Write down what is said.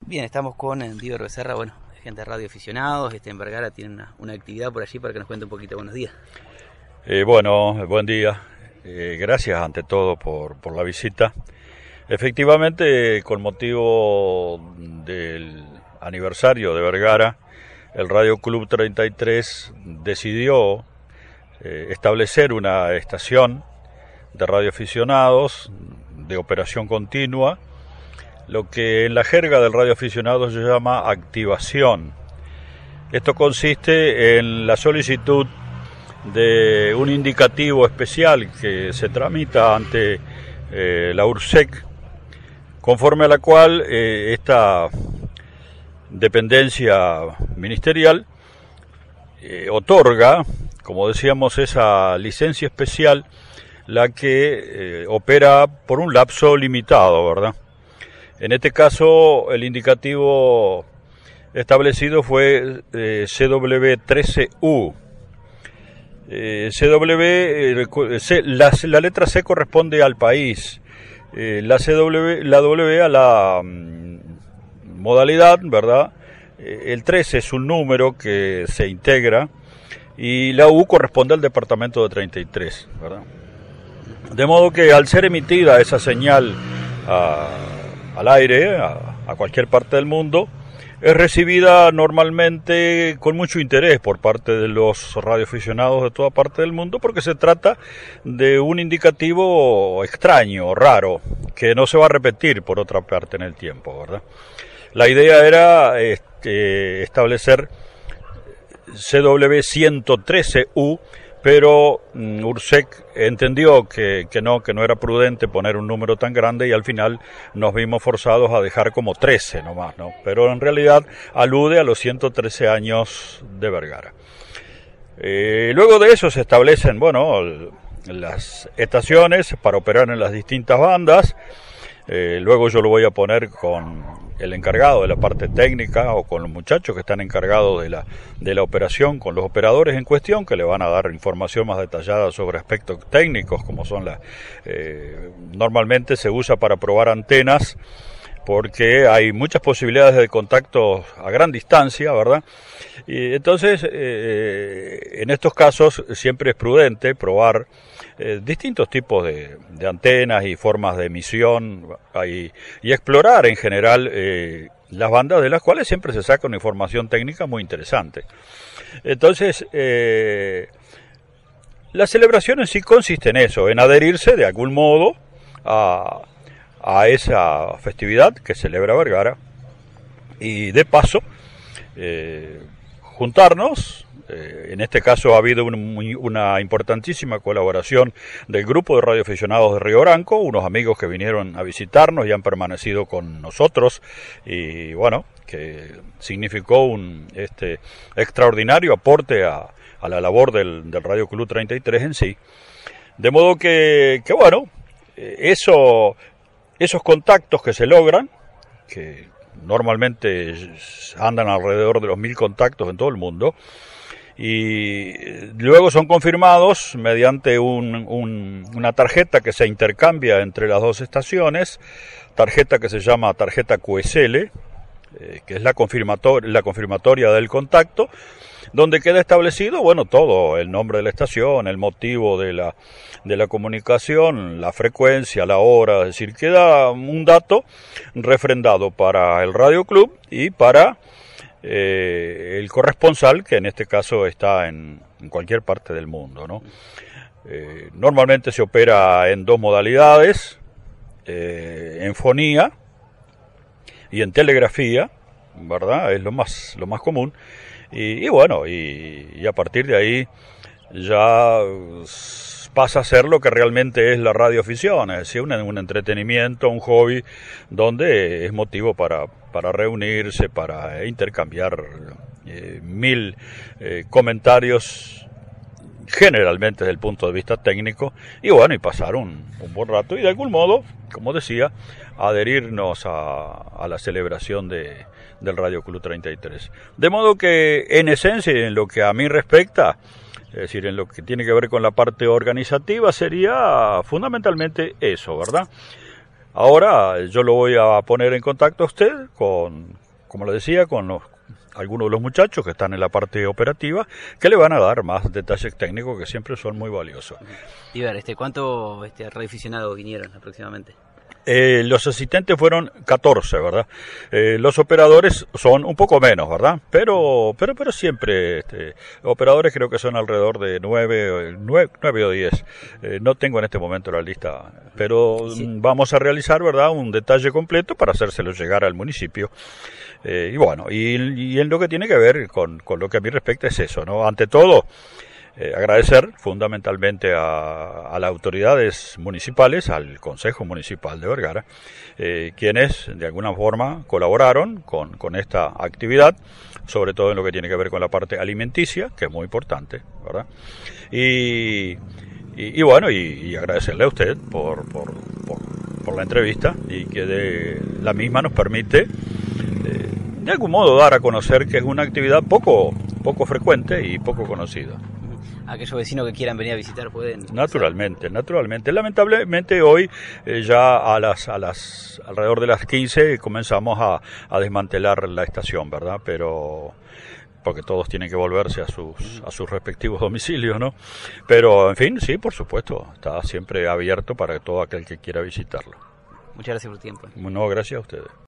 Bien, estamos con Diego Becerra, bueno, gente de Radio Aficionados, en Vergara tiene una actividad por allí para que nos cuente un poquito. Buenos días. Bueno, buen día. Gracias ante todo por la visita. Efectivamente, con motivo del aniversario de Vergara, el Radio Club 33 decidió establecer una estación de radioaficionados de operación continua, lo que en la jerga del radioaficionado se llama activación. Esto consiste en la solicitud de un indicativo especial que se tramita ante la URSEC, conforme a la cual esta dependencia ministerial otorga, como decíamos, esa licencia especial, la que opera por un lapso limitado, ¿verdad? En este caso, el indicativo establecido fue CW13U. La letra C corresponde al país, la W a la modalidad, ¿verdad? El 13 es un número que se integra y la U corresponde al departamento de 33, ¿verdad? De modo que al ser emitida esa señal al aire, a cualquier parte del mundo, es recibida normalmente con mucho interés por parte de los radioaficionados de toda parte del mundo, porque se trata de un indicativo extraño, raro, que no se va a repetir por otra parte en el tiempo, ¿verdad? La idea era establecer CW113U, pero URSEC entendió que no era prudente poner un número tan grande y al final nos vimos forzados a dejar como 13 nomás, ¿no? Pero en realidad alude a los 113 años de Vergara. Luego de eso se establecen, bueno, las estaciones para operar en las distintas bandas. Luego yo lo voy a poner con el encargado de la parte técnica o con los muchachos que están encargados de la operación, con los operadores en cuestión, que le van a dar información más detallada sobre aspectos técnicos, como son normalmente se usa para probar antenas, porque hay muchas posibilidades de contacto a gran distancia, ¿verdad? Y entonces, en estos casos siempre es prudente probar distintos tipos de antenas y formas de emisión y explorar en general las bandas, de las cuales siempre se saca una información técnica muy interesante. Entonces, la celebración en sí consiste en eso, en adherirse de algún modo a esa festividad que celebra Vergara y de paso juntarnos. En este caso ha habido una importantísima colaboración del grupo de radioaficionados de Río Branco, unos amigos que vinieron a visitarnos y han permanecido con nosotros, y bueno, que significó un extraordinario aporte a la labor del Radio Club 33 en sí. De modo que bueno, esos contactos que se logran, que normalmente andan alrededor de los 1000 contactos en todo el mundo, y luego son confirmados mediante una tarjeta que se intercambia entre las dos estaciones, tarjeta que se llama tarjeta QSL, que es la confirmatoria del contacto, donde queda establecido, bueno, todo, el nombre de la estación, el motivo de la comunicación, la frecuencia, la hora, es decir, queda un dato refrendado para el Radio Club y para el corresponsal, que en este caso está en cualquier parte del mundo, ¿no? Normalmente se opera en dos modalidades, en fonía y en telegrafía, ¿verdad? Es lo más común. Y bueno, y a partir de ahí ya pasa a ser lo que realmente es la radioafición, es decir, un entretenimiento, un hobby, donde es motivo para reunirse, para intercambiar 1000 comentarios, generalmente desde el punto de vista técnico, y bueno, y pasar un buen rato, y de algún modo, como decía, adherirnos a la celebración del Radio Club 33. De modo que, en esencia, en lo que a mí respecta, es decir, en lo que tiene que ver con la parte organizativa, sería fundamentalmente eso, ¿verdad? Ahora yo lo voy a poner en contacto a usted con, como le decía, con algunos de los muchachos que están en la parte operativa, que le van a dar más detalles técnicos que siempre son muy valiosos. Y ver, ¿cuántos radioaficionados vinieron aproximadamente? Los asistentes fueron 14, ¿verdad? Los operadores son un poco menos, ¿verdad? Pero siempre, operadores creo que son alrededor de 9 o 10. No tengo en este momento la lista, pero sí, vamos a realizar, ¿verdad? Un detalle completo para hacérselo llegar al municipio. Y bueno, y en lo que tiene que ver con lo que a mí respecta es eso, ¿no? Ante todo, agradecer fundamentalmente a las autoridades municipales, al Consejo Municipal de Vergara, quienes de alguna forma colaboraron con esta actividad, sobre todo en lo que tiene que ver con la parte alimenticia, que es muy importante, ¿verdad? Y bueno, y agradecerle a usted por la entrevista y que la misma nos permite de algún modo dar a conocer que es una actividad poco frecuente y poco conocida. Aquellos vecinos que quieran venir a visitar pueden... Naturalmente. Lamentablemente hoy ya alrededor de las 15 comenzamos a desmantelar la estación, ¿verdad? Pero porque todos tienen que volverse a sus respectivos domicilios, ¿no? Pero en fin, sí, por supuesto, está siempre abierto para todo aquel que quiera visitarlo. Muchas gracias por tu tiempo. No, gracias a ustedes.